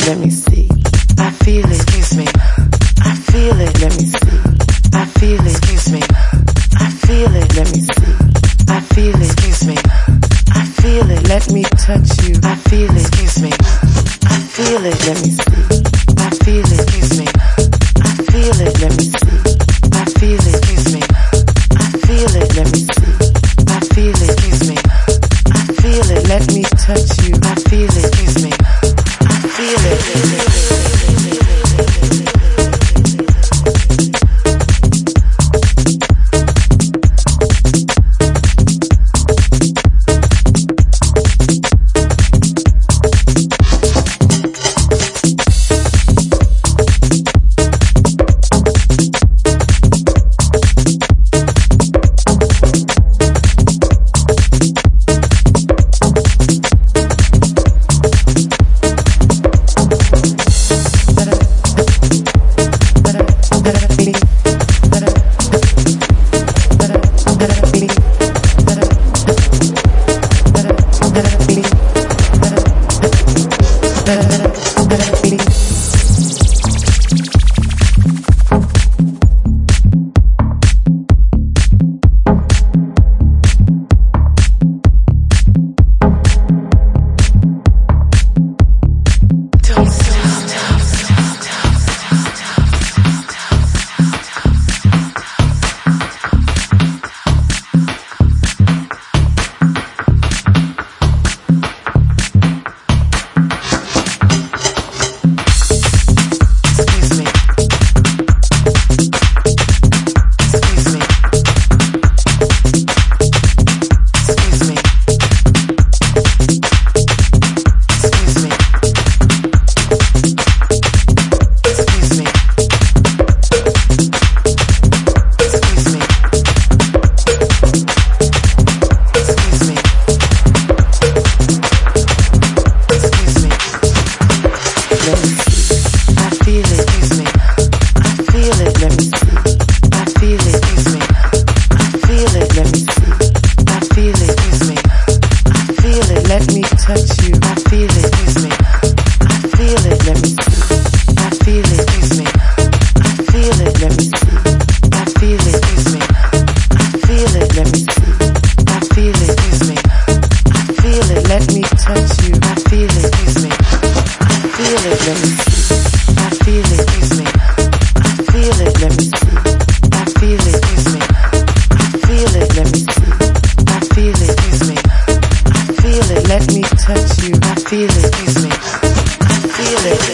let me see. I feel it, excuse me. I feel it, let me see. I feel it, excuse me. I feel it, let me see. I feel it, excuse me. I feel it, let me touch you. I feel it, excuse me. I feel it, let me see. I feel it, excuse me. I feel it, let me see. I feel it, excuse me. I feel it, let me see. I feel it, excuse me. I feel it, let me touch you. I feel it, excuse me. I feel it. Let me touch you. I feel it, excuse me. I feel it.